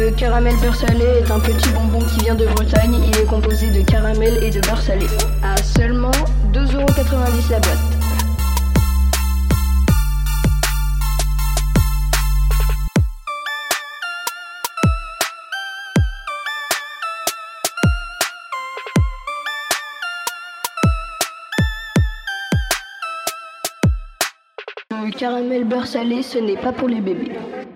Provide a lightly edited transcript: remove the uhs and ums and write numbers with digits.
Le caramel beurre salé est un petit bonbon qui vient de Bretagne. Il est composé de caramel et de beurre salé. À seulement 2,90 € la boîte. Le caramel beurre salé, ce n'est pas pour les bébés.